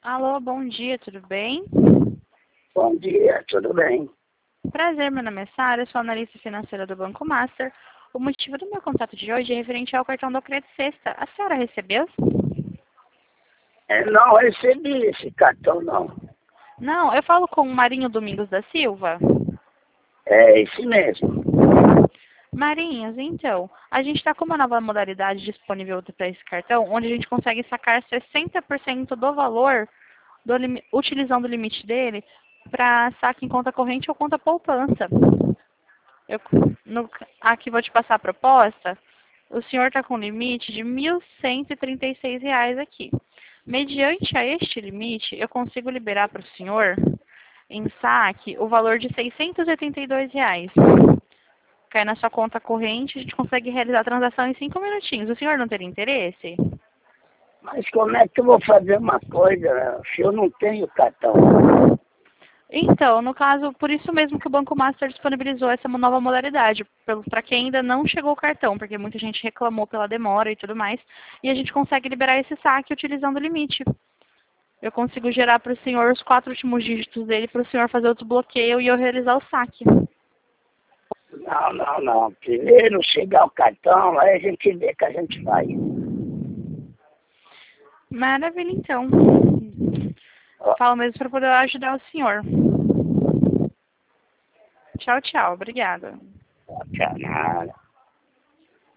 Alô, bom dia, tudo bem? Bom dia, tudo bem? Prazer, meu nome é Sara, sou analista financeira do Banco Master. O motivo do meu contato de hoje é referente ao cartão do Crédito Sexta. A senhora recebeu? Não recebi esse cartão, não. Não, eu falo com o Marinho Domingos da Silva. É esse mesmo. Marinhos, então, a gente está com uma nova modalidade disponível para esse cartão, onde a gente consegue sacar 60% do valor utilizando o limite dele para saque em conta corrente ou conta poupança. Eu, aqui vou te passar a proposta. O senhor está com limite de R$ 1.136 aqui. Mediante a este limite, eu consigo liberar para o senhor, em saque, o valor de R$ 682. Cai na sua conta corrente, a gente consegue realizar a transação em 5 minutinhos. O senhor não teria interesse? Mas como é que eu vou fazer uma coisa se eu não tenho cartão? Então, no caso, por isso mesmo que o Banco Master disponibilizou essa nova modalidade, para quem ainda não chegou o cartão, porque muita gente reclamou pela demora e tudo mais, e a gente consegue liberar esse saque utilizando o limite. Eu consigo gerar para o senhor os 4 últimos dígitos dele para o senhor fazer o desbloqueio e eu realizar o saque. Não. Primeiro chegar o cartão, aí a gente vê que a gente vai. Maravilha, então. Ó, Falo mesmo para poder ajudar o senhor. Tchau, tchau. Obrigada. tchau, nada.